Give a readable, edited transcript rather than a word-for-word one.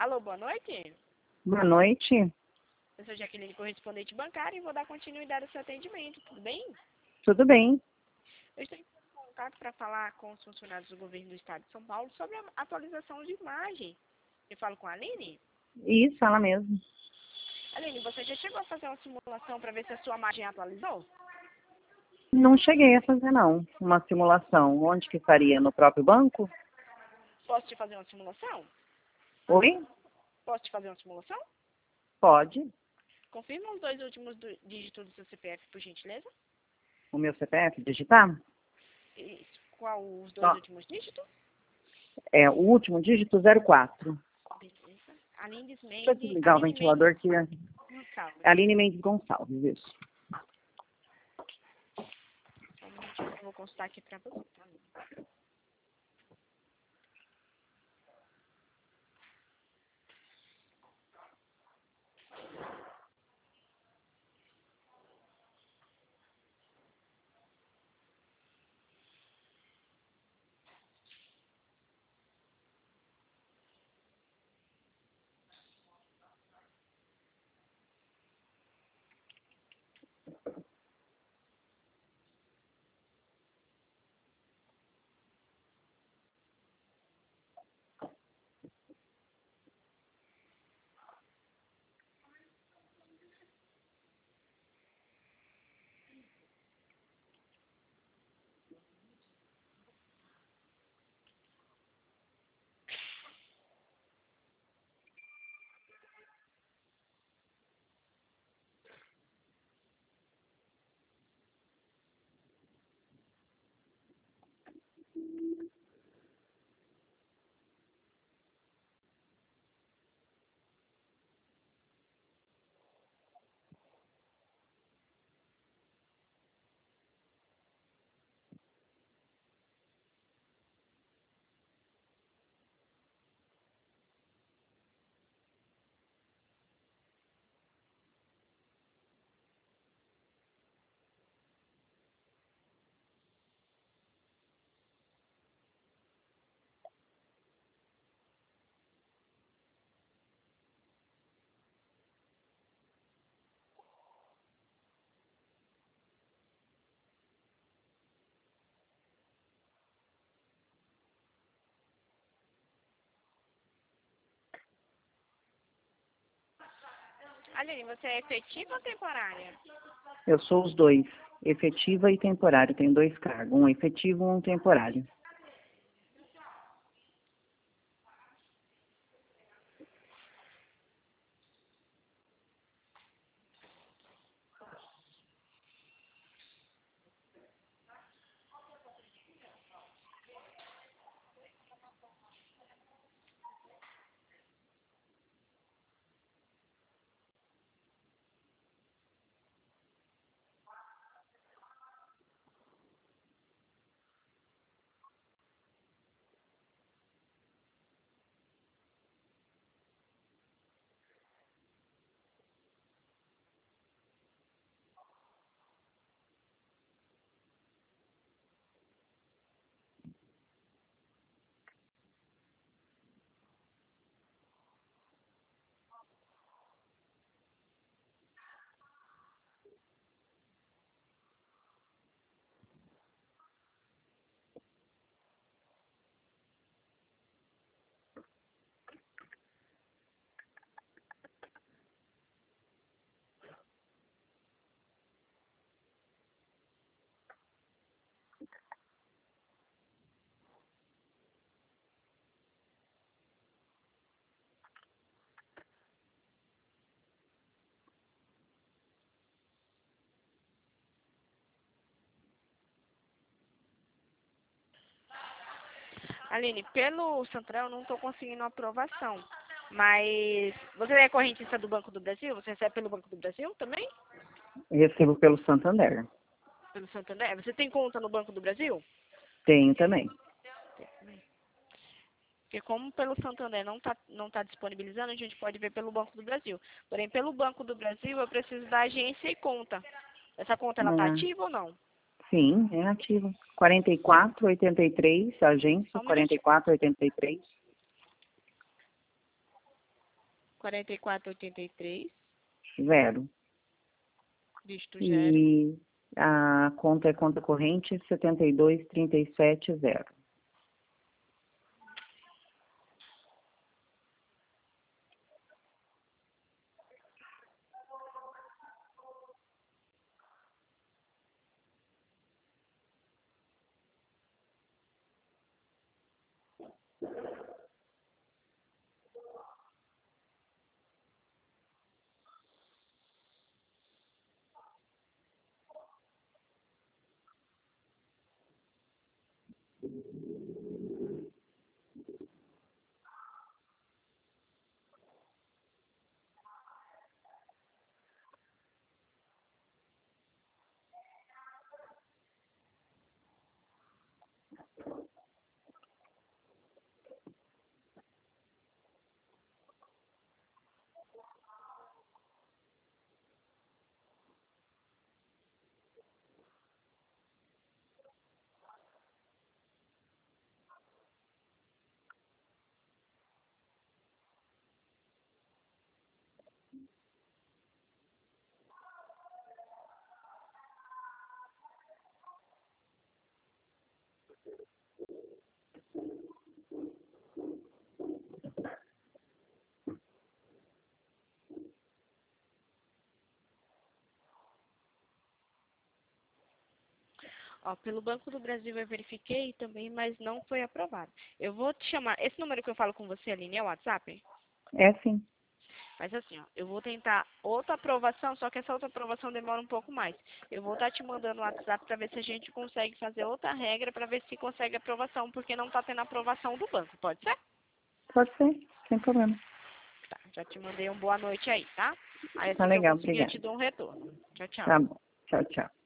Alô, boa noite. Boa noite. Eu sou Jaqueline, correspondente bancária, e vou dar continuidade ao seu atendimento, tudo bem? Tudo bem? Eu estou em contato para falar com os funcionários do governo do estado de São Paulo sobre a atualização de imagem. Eu falo com a Aline? Isso, ela mesmo. Aline, você já chegou a fazer uma simulação para ver se a sua imagem atualizou? Não cheguei a fazer, não. Uma simulação. Onde que faria? No próprio banco? Posso te fazer uma simulação? Oi? Posso te fazer uma simulação? Pode. Confirma os dois últimos dígitos do seu CPF, por gentileza. O meu CPF digitar? Isso. Qual os dois Ó, últimos dígitos? é o último dígito 04. Beleza. Aline Deixa eu Mendes. desligar o ventilador aqui. É Gonçalves. Aline Mendes Gonçalves, isso. Só um minutinho que eu vou consultar aqui para você, tá? Aline, você é efetiva ou temporária? Eu sou os dois. Efetiva e temporário. Tenho dois cargos. Um efetivo e um temporário. Aline, pelo Central eu não estou conseguindo aprovação. Mas você é correntista do Banco do Brasil? Você recebe pelo Banco do Brasil também? Recebo pelo Santander. Pelo Santander? Você tem conta no Banco do Brasil? Tenho também. Porque como pelo Santander não tá disponibilizando, a gente pode ver pelo Banco do Brasil. Porém, pelo Banco do Brasil, eu preciso da agência e conta. Essa conta, ela tá Ah, ativa ou não? sim, é ativo. 4483, agência Só um minutinho. 4483. 4483, 0. dígito 0. E a conta é conta corrente 72370. Ó, pelo Banco do Brasil eu verifiquei também, mas não foi aprovado. Eu vou te chamar. Esse número que eu falo com você, Aline, é o WhatsApp? É sim. Mas assim, ó, eu vou tentar outra aprovação, só que essa outra aprovação demora um pouco mais. Eu vou estar te mandando o WhatsApp para ver se a gente consegue fazer outra regra para ver se consegue aprovação, porque não está tendo aprovação do banco. Pode ser? Pode ser, sem problema. Tá, já te mandei boa noite aí, tá? Aí Tá assim que eu legal, conseguir eu obrigada. te dou um retorno. Tchau, tchau. Tá bom. Tchau, tchau.